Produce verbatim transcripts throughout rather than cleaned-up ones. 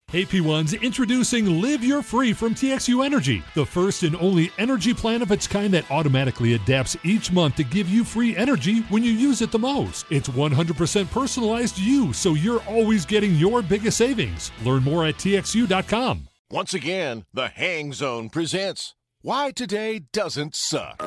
Hey P ones, introducing Live Your Free from T X U Energy, the first and only energy plan of its kind that automatically adapts each month to give you free energy when you use it the most. It's one hundred percent personalized to you, so you're always getting your biggest savings. Learn more at T X U dot com. Once again, the Hang Zone presents Why Today Doesn't Suck.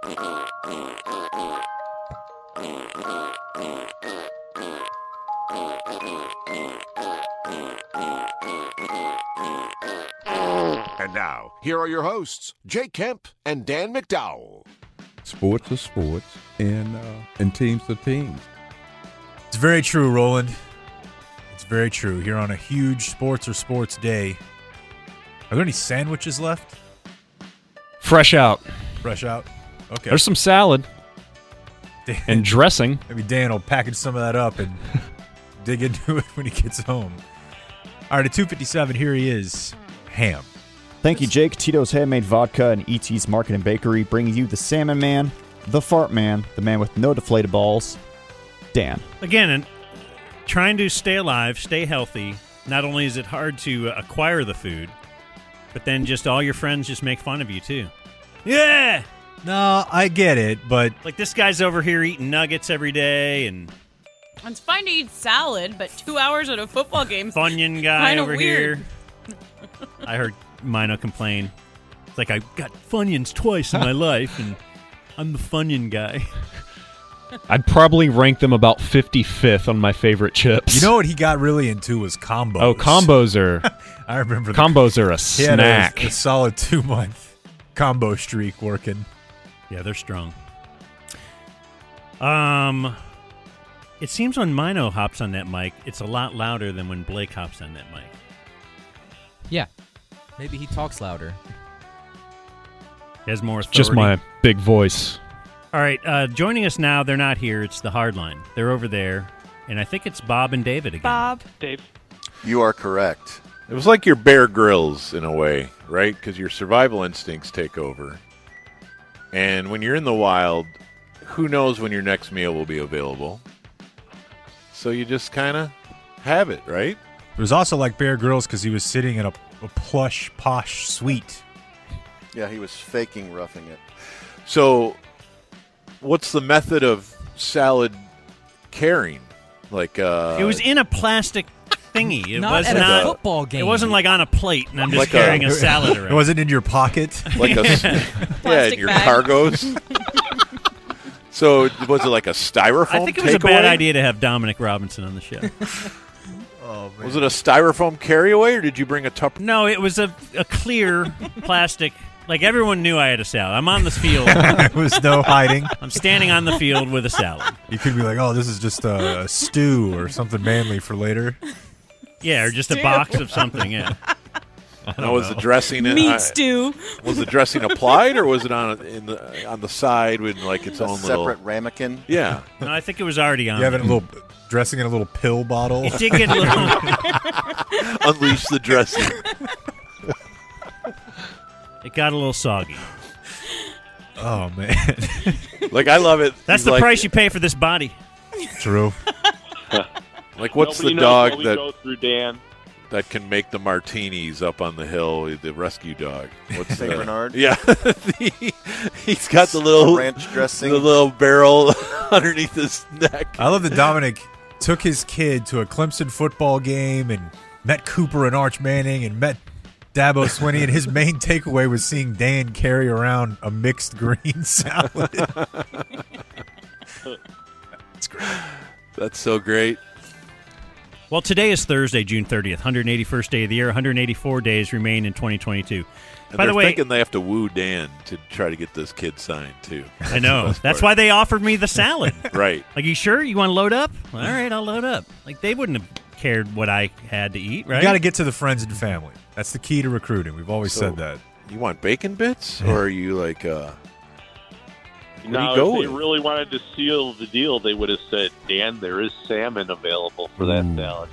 And now, here are your hosts, Jake Kemp and Dan McDowell. Sports are sports, and uh, and teams are teams. It's very true, Roland. It's very true. Here on a huge sports or sports day. Are there any sandwiches left? Fresh out. Fresh out? Okay. There's some salad Dan, and dressing. Maybe Dan will package some of that up and dig into it when he gets home. All right, at two fifty-seven, here he is, Ham. Thank you, Jake. Tito's Handmade Vodka and E T's Market and Bakery bringing you the Salmon Man, the Fart Man, the man with no deflated balls, Dan. Again, and trying to stay alive, stay healthy, not only is it hard to acquire the food, but then just all your friends just make fun of you, too. Yeah! No, I get it, but... Like, this guy's over here eating nuggets every day, and... It's fine to eat salad, but two hours at a football game. Funyun guy over weird. here. I heard Mino complain. It's like, I got Funyuns twice in my life, and I'm the Funyun guy. I'd probably rank them about fifty-fifth on my favorite chips. You know what he got really into was combos. Oh, combos are... I remember the, combos are a he had snack. a, a solid two-month combo streak working. Yeah, they're strong. Um, it seems when Mino hops on that mic, it's a lot louder than when Blake hops on that mic. Yeah. Maybe he talks louder. He has more authority. Just my big voice. All right, uh, joining us now, they're not here. It's the Hardline. They're over there, and I think it's Bob and David again. Bob. Dave. You are correct. It was like your Bear Grylls in a way, right? Because your survival instincts take over. And when you're in the wild, who knows when your next meal will be available? So you just kind of have it, right? It was also like Bear Grylls because he was sitting in a, a plush, posh suite. Yeah, he was faking roughing it. So what's the method of salad carrying? Like uh, It was in a plastic thingy. It Not was at not a football game. It wasn't like on a plate, and I'm just Like carrying a- a, salad around. It wasn't in your pocket. like a yeah, Plastic your bag. cargos. So was it like a styrofoam? I think it was a takeaway? bad idea to have Dominic Robinson on the show. Oh, man. Was it a styrofoam carryaway, or did you bring a Tupperware? No, it was a, a clear plastic. Like, everyone knew I had a salad. I'm on this field. There was no hiding. I'm standing on the field with a salad. You could be like, oh, this is just a, a stew or something manly for later. Yeah, or just a box of something, yeah. No, was the dressing in, Meat uh, stew. was the dressing applied, or was it on in the on the side with like its A own separate little? ramekin. Yeah, No, I think it was already on. You have it there. in a little dressing in a little pill bottle. It did get a little... unleash the dressing. It got a little soggy. Oh man, Like I love it. That's He's the like, price you pay for this body. true. Like what's Nobody the knows dog what we that go through, Dan? that can make the martinis up on the hill? The rescue dog. What's Saint the, Bernard? Yeah, The- he's got the little ranch dressing. the little barrel underneath his neck. I love that Dominic took his kid to a Clemson football game and met Cooper and Arch Manning and met Dabo Swinney, and his main takeaway was seeing Dan carry around a mixed green salad. That's great. That's so great. Well, today is Thursday, June thirtieth, one hundred eighty-first day of the year. one hundred eighty-four days remain in twenty twenty-two. And By they're the way, thinking they have to woo Dan to try to get this kid signed too. I know. Best That's part. why they offered me the salad. Right. Like, you sure? You want to load up? All right, I'll load up. Like, they wouldn't have cared what I had to eat, right? You got to get to the friends and family. That's the key to recruiting. We've always So- said that. You want bacon bits, or are you like? uh Where do No, you go if they with? really wanted to seal the deal, they would have said, Dan, there is salmon available for that salad.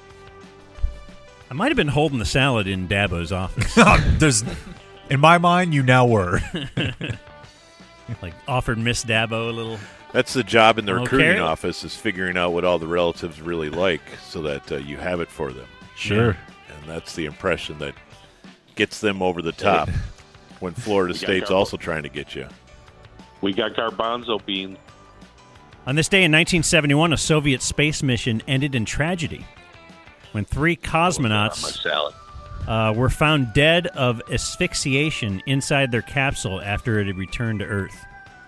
I might have been holding the salad in Dabo's office. There's, in my mind, you now were. Like, offered Miss Dabo a little... That's the job in the Okay. recruiting office, is figuring out what all the relatives really like, so that uh, you have it for them. Sure. And that's the impression that gets them over the top when Florida We got State's garbo- also trying to get you. We got garbanzo beans. On this day in nineteen seventy-one, a Soviet space mission ended in tragedy when three On my cosmonauts salad. uh, were found dead of asphyxiation inside their capsule after it had returned to Earth.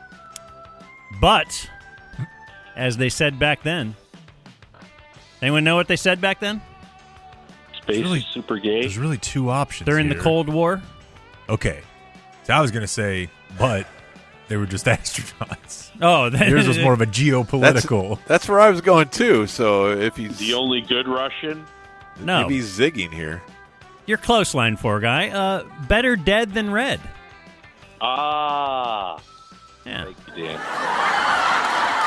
But, as they said back then, anyone know what they said back then? Space really- is super gay. There's really two options. During the here. Cold War? Okay. So I was going to say, but they were just astronauts. Oh, that, Yours was more of a geopolitical. That's, that's where I was going too. So if he's The only good Russian. No. maybe he's zigging here. You're close, line four guy. Uh, better dead than red. Ah. Yeah. Thank you, Dan.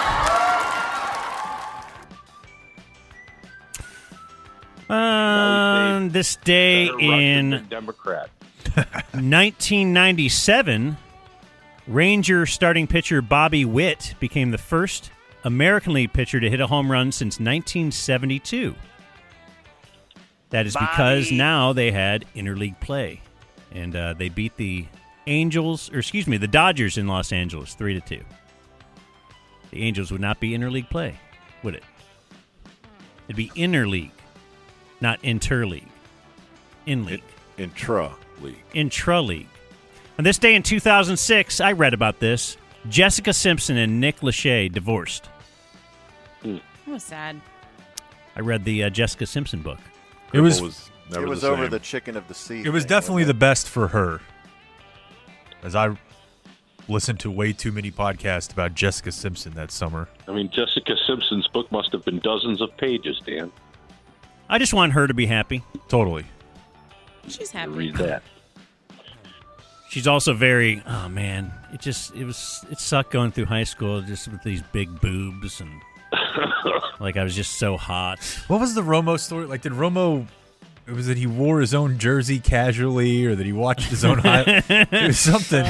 On this day Better Russian in than Democrat. nineteen ninety-seven, Ranger starting pitcher Bobby Witt became the first American League pitcher to hit a home run since nineteen seventy-two. That is because Bobby. now they had interleague play, and uh, they beat the Angels, or excuse me, the Dodgers in Los Angeles, three to two. The Angels would not be interleague play, would it? It'd be interleague, not interleague. In league. Intra league. Intra-league. On this day in two thousand six, I read about this. Jessica Simpson and Nick Lachey divorced. That was sad. I read the uh, Jessica Simpson book. It was, was never It was the over same. the chicken of the sea. it was thing, definitely the wasn't best for her. As I listened to way too many podcasts about Jessica Simpson that summer. I mean, Jessica Simpson's book must have been dozens of pages, Dan. I just want her to be happy. Totally. She's To happy. read that. She's also very, oh man, it just, it was, it sucked going through high school just with these big boobs and like I was just so hot. What was the Romo story? Like, did Romo, was it he wore his own jersey casually or that he watched his own highlight? It was something.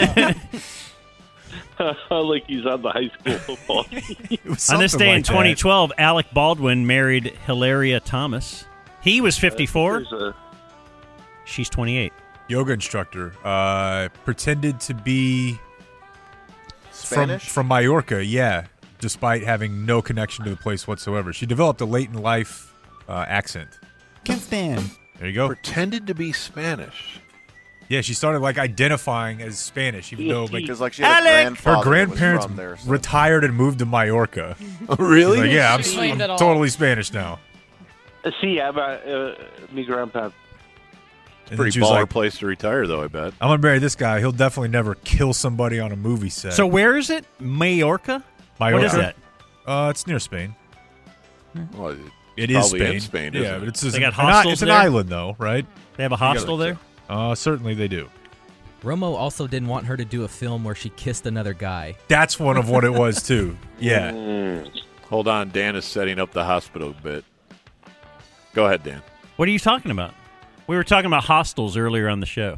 Like he's on the high school football team. It was On this something day in like that. twenty twelve, Alec Baldwin married Hilaria Thomas. He was fifty-four. There's a- She's twenty-eight. Yoga instructor. Uh, pretended to be Spanish? from from Mallorca, yeah, despite having no connection to the place whatsoever. She developed a late in life uh, accent. Can't stand. There you go. Pretended to be Spanish. Yeah, she started like identifying as Spanish, even though like Because like she had a Alec! grandfather her grandparents that was from there. so- retired and moved to Mallorca. really? She's like, yeah, I'm, She explained I'm it all. totally Spanish now. See, I'm uh, mi grandpa. And then Pretty she was baller like, place to retire, though, I bet. I'm gonna marry this guy. He'll definitely never kill somebody on a movie set. So where is it? Majorca? Mallorca. What is that? Uh, it's near Spain. Well, it- It it's is probably Spain. in Spain, yeah, isn't but it? it's just They got an, an, hostels It's an there? island, though, right? They have a hostel think there? Uh, certainly they do. Romo also didn't want her to do a film where she kissed another guy. That's one of what it was too. Yeah. Mm. Hold on, Dan is setting up the hospital bit. Go ahead, Dan. What are you talking about? We were talking about hostels earlier on the show.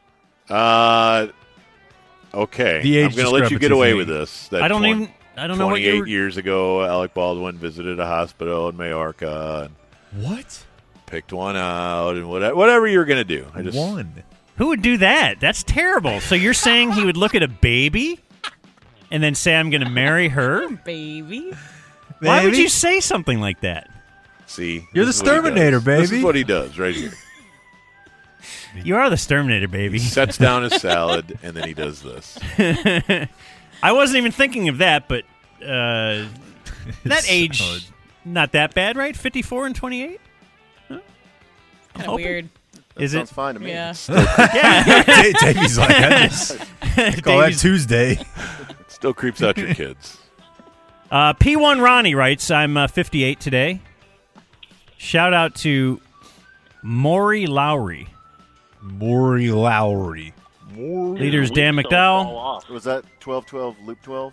Uh, okay. The age I'm going to let you get discrepancy's away me. with this. That I don't twen- even. I don't know what twenty-eight you were. years ago, Alec Baldwin visited a hospital in Mallorca and What? picked one out and whatever, whatever you were going to do. I just One. Who would do that? That's terrible. So you're saying he would look at a baby and then say, "I'm going to marry her"? Baby. Why would Baby? you say something like that? see. You're this the is what he Terminator, does. This baby. is what he does right here. You are the Terminator, baby. He sets down his salad and then he does this. I wasn't even thinking of that, but uh, that age, Salad. not that bad, right? fifty-four and twenty-eight. Kind of hoping. weird. That Is sounds it? fine to me. Yeah. Yeah. Da- Davey's like, I, just, I call that Davey's- Tuesday. It still creeps out your kids. Uh, P one Ronnie writes, I'm uh, fifty-eight today. Shout out to Maury Lowry. Maury Lowry. Leaders The Dan wheels don't fall McDowell. off. Was that twelve twelve Loop twelve?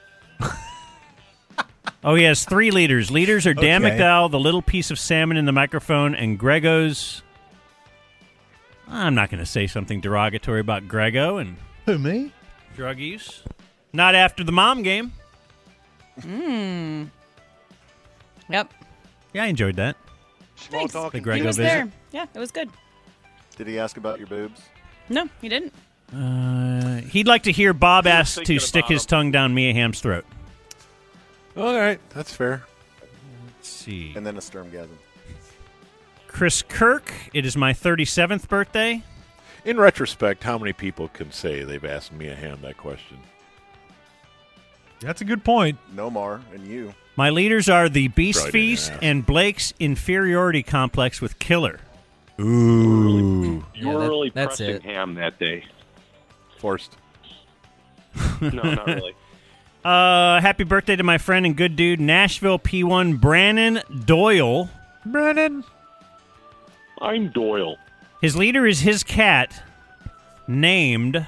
Oh, he has three leaders. Leaders are Dan Okay. McDowell, the little piece of salmon in the microphone, and Grego's. I'm not going to say something derogatory about Grego and Who, me? drug use. Not after the mom game. Mmm. Yep. Yeah, I enjoyed that. Thanks. The Grego he was visit. there. Yeah, it was good. Did he ask about your boobs? No, he didn't. Uh, he'd like to hear Bob He was ask to thinking stick about his him. tongue down Mia Hamm's throat. All right, that's fair. Let's see. And then a sturmgasm. Chris Kirk, it is my thirty-seventh birthday. In retrospect, how many people can say they've asked Mia Hamm that question? That's a good point. Nomar and you. My leaders are the Beast Right in Feast your ass. and Blake's inferiority complex with Killer. Ooh. You Yeah, were that- really that's pressing it. Ham that day. Forced. No, not really. Uh, happy birthday to my friend and good dude, Nashville P one, Brannon Doyle. Brennan. I'm Doyle. His leader is his cat, named...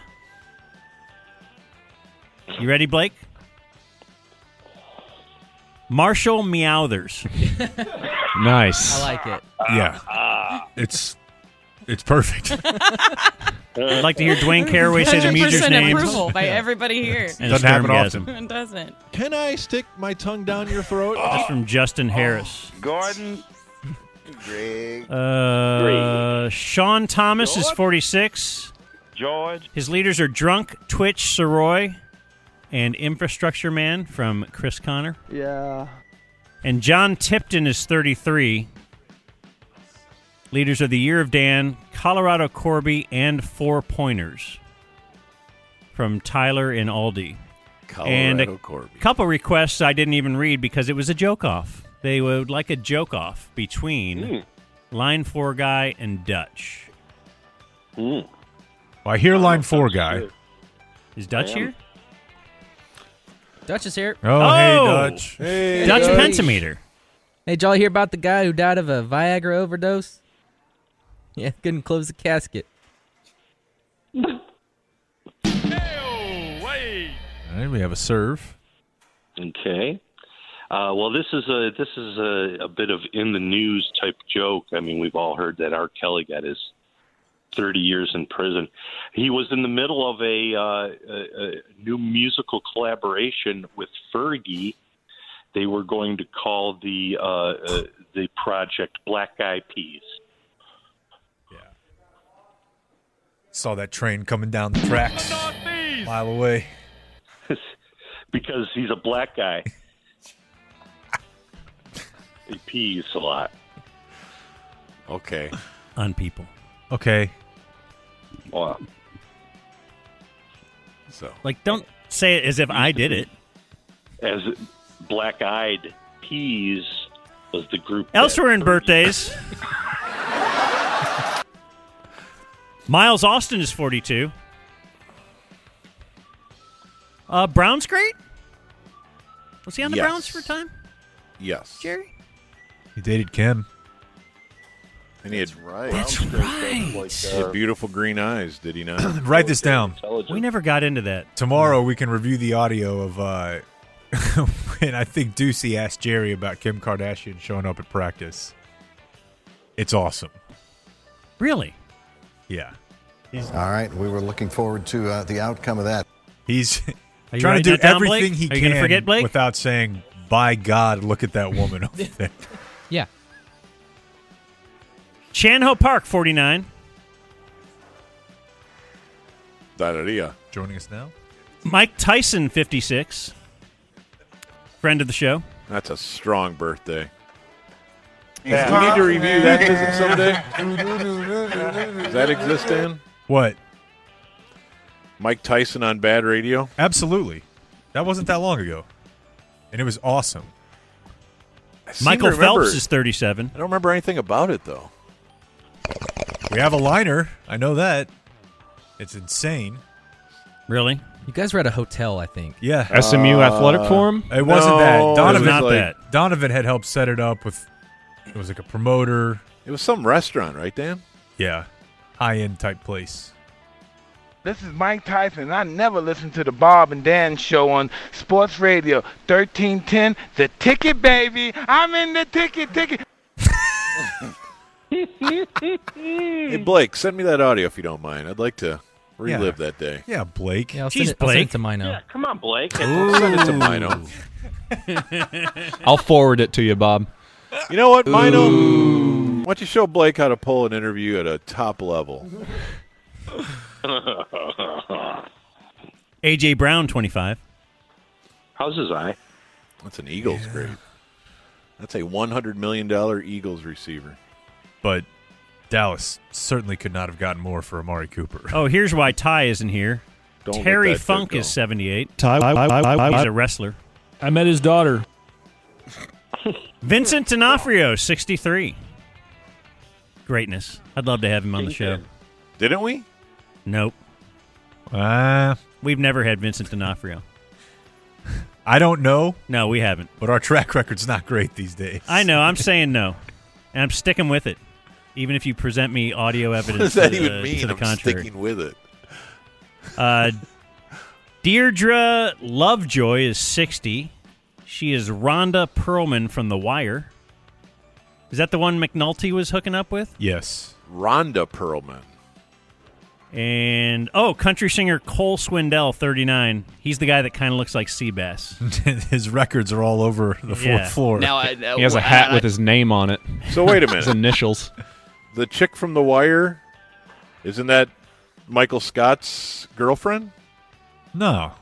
You ready, Blake? Marshall Meowthers. Nice. I like it. Yeah. It's it's perfect. I'd like to hear Dwayne Caraway say the one hundred Muser's percent names. approval by everybody here. And a Doesn't happen Sturmgasm. often. It doesn't. Can I stick my tongue down your throat? That's from Justin Harris. Gordon. Greg. Uh, Sean Thomas is forty-six. George. His leaders are Drunk, Twitch, Soroy, and Infrastructure Man from Chris Connor. Yeah. And John Tipton is thirty-three. Leaders are the Year of Dan, Colorado Corby, and Four Pointers from Tyler and Aldi. Colorado and a Corby. couple requests I didn't even read because it was a joke-off. They would like a joke-off between Mm. Line four Guy and Dutch. Mm. Well, I hear line four guy. Is Dutch I am. here? Dutch is here. Oh, Oh! hey, Dutch. Hey, Dutch Hey. Pentameter. Hey, did y'all hear about the guy who died of a Viagra overdose? Yeah, couldn't close the casket. All right, we have a serve. Okay. Uh, well, this is a this is a, a bit of in the news type joke. I mean, we've all heard that R. Kelly got his thirty years in prison. He was in the middle of a, uh, a, a new musical collaboration with Fergie. They were going to call the uh, uh, the project Black Eyed Peas. Saw that train coming down the tracks a mile away. Because he's a black guy. He pees a lot. Okay. On people. Okay. Wow. So, Like, don't say it as if I did it. As Black Eyed Peas was the group. Elsewhere in that- birthdays, Miles Austin is forty-two. Uh, Brown's great? Was he on the Yes. Browns for a time, yes. Jerry? He dated Kim. And he had, That's right. That's right. he had beautiful green eyes, did he not? Write this down. We never got into that. Tomorrow we can review the audio of uh, when I think Ducey asked Jerry about Kim Kardashian showing up at practice. It's awesome. Really? Yeah. All right, we were looking forward to uh, the outcome of that. He's Are you trying to writing do that down, everything Blake? he Are you can gonna forget, Blake? without saying, by God, look at that woman over there. Yeah. Chanho Park, forty-nine. Da-da-da. Joining us now. Mike Tyson, fifty-six. Friend of the show. That's a strong birthday. We need to review that visit someday. Does that exist, Dan? What? Mike Tyson on Bad Radio? Absolutely. That wasn't that long ago. And it was awesome. I seem Michael to remember- Phelps is thirty-seven. I don't remember anything about it, though. We have a liner. I know that. It's insane. Really? You guys were at a hotel, I think. Yeah. S M U Athletic Forum? It wasn't No, that. it was Donovan, not like- that. Donovan had helped set it up with, it was like a promoter. It was some restaurant, right, Dan? Yeah. High-end type place. This is Mike Tyson. I never listened to the Bob and Dan show on Sports Radio thirteen ten. The Ticket, baby. I'm in the ticket, ticket. Hey, Blake, send me that audio if you don't mind. I'd like to relive that day. Yeah, Blake. Yeah, I'll, Jeez, send, it, I'll send Blake. it to Mino. Yeah, come on, Blake. Send it to Mino. I'll forward it to you, Bob. You know what, Mino? Why don't you show Blake how to pull an interview at a top level? A J. Brown, twenty-five. How's his eye? That's an Eagles Yeah. grade. That's a one hundred million dollars Eagles receiver. But Dallas certainly could not have gotten more for Amari Cooper. Oh, here's why Ty isn't here. Don't let Terry that kid Funk go. is seventy-eight. Ty, I, I, I, He's I, a wrestler. I met his daughter. Vincent D'Onofrio, sixty-three. Greatness. I'd love to have him on the show. Didn't we? Nope. Uh, We've never had Vincent D'Onofrio. I don't know. No, we haven't. But our track record's not great these days. I know. I'm saying no. And I'm sticking with it. Even if you present me audio evidence What does that to, even uh, mean? to the I'm contrary. sticking with it. Uh, Deirdre Lovejoy is sixty. She is Rhonda Perlman from The Wire. Is that the one McNulty was hooking up with? Yes. Rhonda Perlman. And, oh, country singer Cole Swindell, thirty-nine. He's the guy that kind of looks like Seabass. His records are all over the fourth Yeah. floor. Now, I, uh, He has a hat I- with his name on it. So wait a His minute. initials. The chick from The Wire, isn't that Michael Scott's girlfriend? No.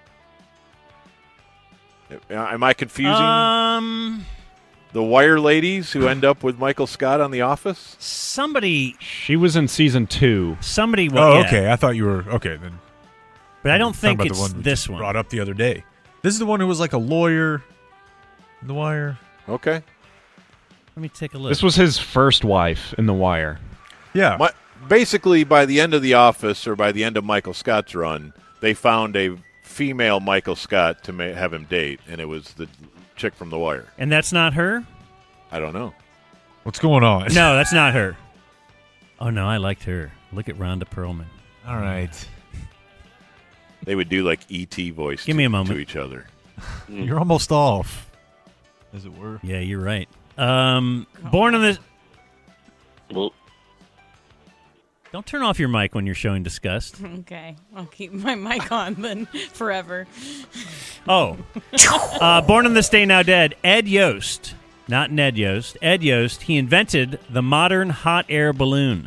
Am I confusing Um, the Wire ladies who end up with Michael Scott on The Office? somebody, She was in season two. somebody. Oh, yeah. okay. I thought you were okay then. But I don't Talking think about it's the one we this just one. brought up the other day. This is the one who was like a lawyer in The Wire. Okay. Let me take a look. This was his first wife in The Wire. Yeah. My, basically, by the end of The Office, or by the end of Michael Scott's run, they found a female Michael Scott to ma- have him date, and it was the chick from The Wire. And that's not her? I don't know. What's going on? No, that's not her. Oh, no, I liked her. Look at Rhonda Perlman. All right. They would do like E T voice Give to, me a moment. to each other. You're almost off, as it were. Yeah, you're right. Um, born on the... Well, Don't turn off your mic when you're showing disgust. Okay, I'll keep my mic on then forever. Oh. uh, born on this day, now dead. Ed Yost. Not Ned Yost. Ed Yost. He invented the modern hot air balloon.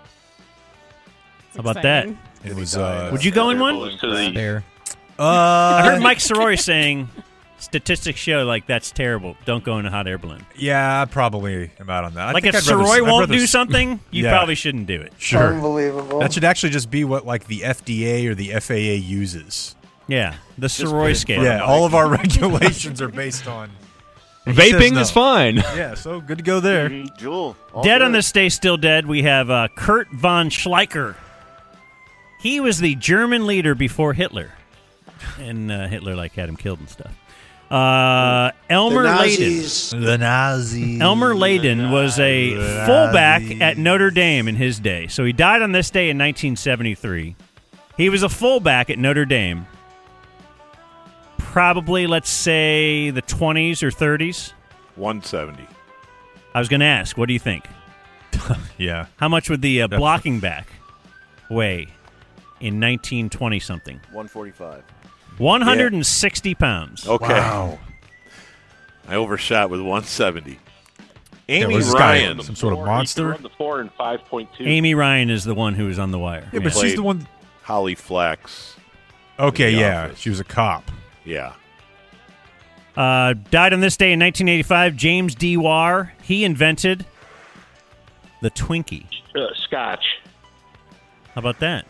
How about that? exciting. It was. Uh, Would you go in one? to the, There. uh, I heard Mike Sorori saying statistics show like that's terrible. Don't go in a hot air balloon. Yeah, I probably am out on that. I like think if I'd rather- Sorori I'd won't rather do s- something, you Yeah. probably shouldn't do it. Sure. Unbelievable. That should actually just be what like the F D A or the F A A uses. Yeah, the Sorori scale. Yeah, all of our regulations are based on. He says Vaping no. is fine. Yeah, so good to go there. Jewel. all Dead good. on this day, still dead, we have uh, Kurt von Schleicher. He was the German leader before Hitler. And uh, Hitler like had him killed and stuff. Uh, Elmer Layden. The Nazis. Elmer Layden was a The fullback Nazis. at Notre Dame in his day. So he died on this day in nineteen seventy-three. He was a fullback at Notre Dame. Probably, let's say, the twenties or thirties. one seventy. I was going to ask, what do you think? Yeah. How much would the uh, blocking back weigh in nineteen twenty something? one forty-five. one hundred sixty pounds. Okay. Wow. I overshot with one seventy. Yeah, Amy was this guy Ryan. some sort of four, monster? He can run the four and five point two. Amy Ryan is the one who was on the wire. Yeah, but Played she's the one. Holly Flex. Okay, in The yeah, Office. she was a cop. Yeah. Uh, died on this day in nineteen eighty-five. James Dewar. He invented the Twinkie. Uh, Scotch. How about that?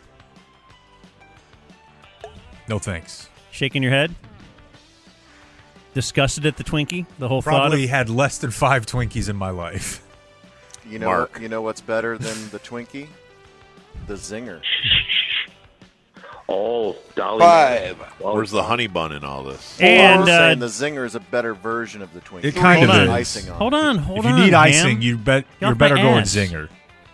No thanks. Shaking your head? Disgusted at the Twinkie? The whole Probably thought had less than five Twinkies in my life. You know, Mark. you know what's better than the Twinkie? The Zinger. Oh, Dolly. Five. Well, Where's the honey bun in all this? of... And, I'm uh, saying the Zinger is a better version of the Twinkie. It kind hold of on. is. Icing on. Hold on, hold if on. you need Ham. icing, you bet Get you're off better my going ass. Zinger.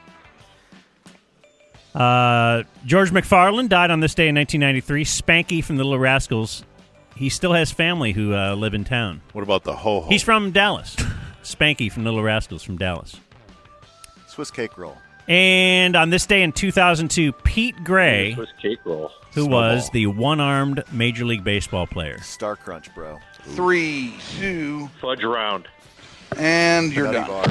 Uh, George McFarlane died on this day in nineteen ninety-three. Spanky from the Little Rascals. He still has family who uh, live in town. What about the ho-ho? He's from Dallas. Spanky from Little Rascals from Dallas. Swiss cake roll. And on this day in two thousand two, Pete Gray, Swiss cake roll. who was the one-armed Major League Baseball player. Star Crunch, bro. Three, two. Fudge round. And you're Nutty done.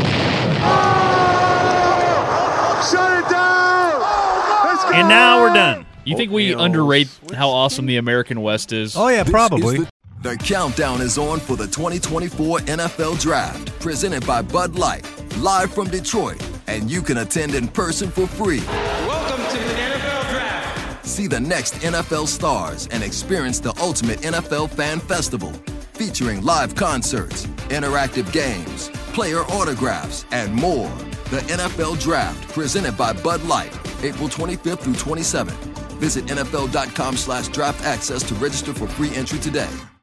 Shut it down! Let's go! And now we're done. You think we underrate how awesome the American West is? Oh, yeah, This probably. is The, the countdown is on for the twenty twenty-four N F L Draft, presented by Bud Light, live from Detroit, and you can attend in person for free. Welcome to the N F L Draft. See the next N F L stars and experience the ultimate N F L fan festival, featuring live concerts, interactive games, player autographs, and more. The N F L Draft, presented by Bud Light, April twenty-fifth through twenty-seventh. Visit N F L dot com slash draft access to register for free entry today.